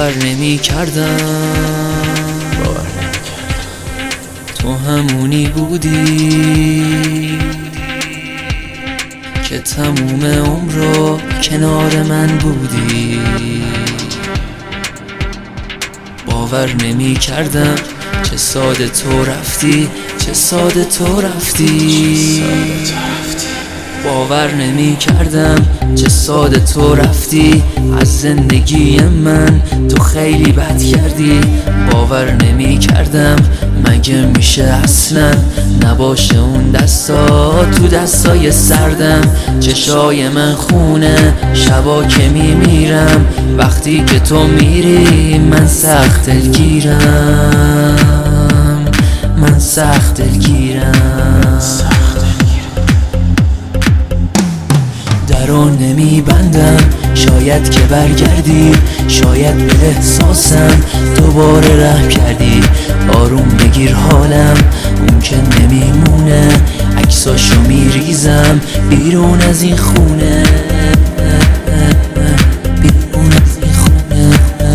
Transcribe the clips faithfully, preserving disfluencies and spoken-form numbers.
باور نمی کردم تو همونی بودی که تموم عمر رو کنار من بودی. باور نمی کردم چه ساده تو رفتی، چه ساده تو رفتی. باور نمی کردم چه ساده تو رفتی از زندگی من، تو خیلی بد کردی. باور نمی کردم مگه میشه اصلا نباشه اون دستا تو دستای سردم. چشای من خونه شبا که میمیرم، وقتی که تو میری من سخت دلگیرم، من سخت دلگیرم. درو نمی بندم شاید که برگردی، شاید به احساسم دوباره رحم کردی. آروم بگیر حالم اون که نمیمونه، عکساشو میریزم بیرون از این خونه، بیرون از این خونه.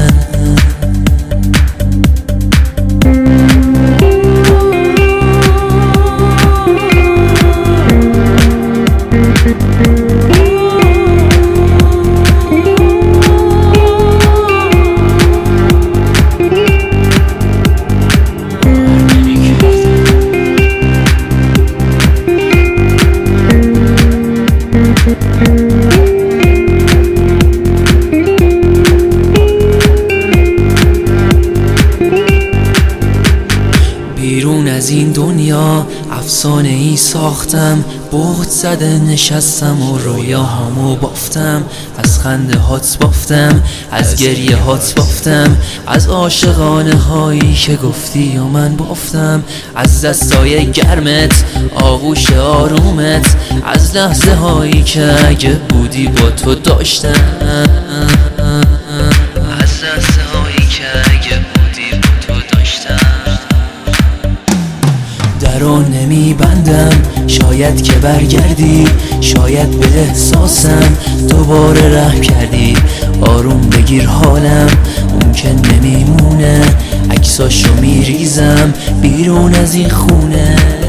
بیرون از این دنیا افسانه ای ساختم، بهت زده نشستم و رویاهامو بافتم. از خنده هات بافتم، از گریه هات بافتم، از عاشقانه هایی که گفتی و من بافتم. از دستای گرمت، آغوش آرومت، از لحظه هایی که اگه بودی با تو داشتم، از لحظه هایی که اگه بودی با تو داشتم. درو نمی بندم شاید که برگردی، شاید به احساسم دوباره رحم کردی. آروم بگیر حالم اون که نمیمونه، عکساشو میریزم بیرون از این خونه.